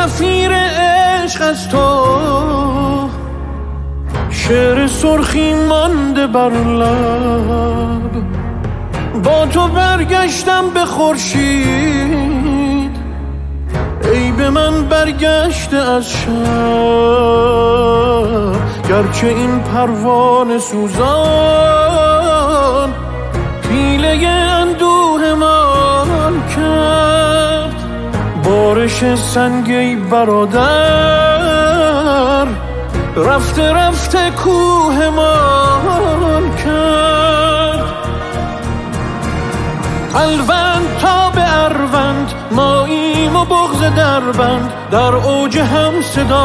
سفیر عشق از تو، شعر سرخی مانده بر لب. با تو برگشتم به خورشید، ای به من برگشته از شب. گرچه این پروانه سوزان پیله اندوه من کرد. بارش سنگی برادر رفته رفته کوه من کرد. الوند تا به اروند ماییم و بغض دربند، در اوج هم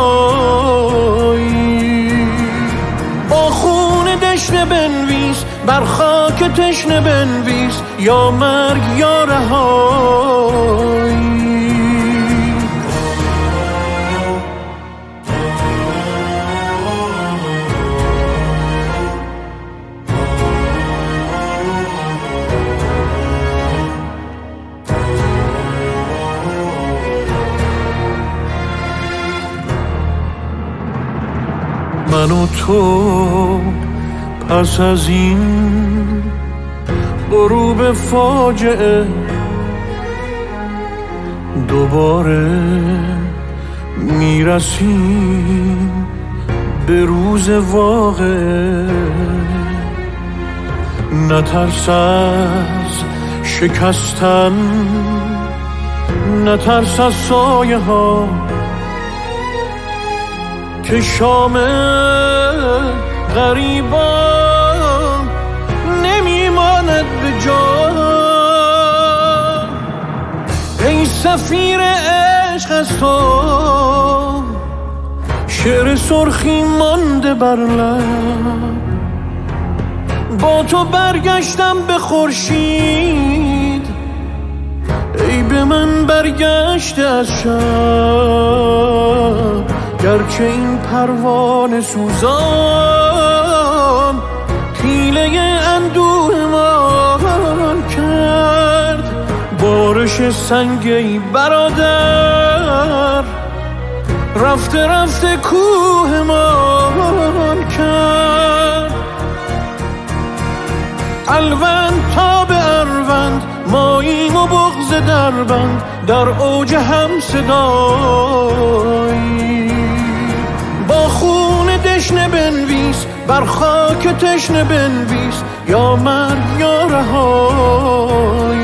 صدایی. با خون دشنه بنویس بر خاک تشنه بنویس، یا مرگ یا رهایی. من و تو پس از این غروب فاجعه دوباره میرسیم به روز واقعه. نترس از شکستن، نترس از سایه ها که شام غریبان نمیماند به جا. ای سفیر عشق از تو، شعر سرخی مانده بر لب. با تو برگشتم به خورشید، ای به من برگشته از شب. گرچه این پروانه سوزان پیله اندوه من کرد. بارش سنگی برادر رفته رفته کوه من کرد. الوند تا به اروند ماییم و بغض دربند، در اوج هم صدایی. با خون دشنه بنویس بر خاک تشنه بنویس، یا مرگ یا رهایی.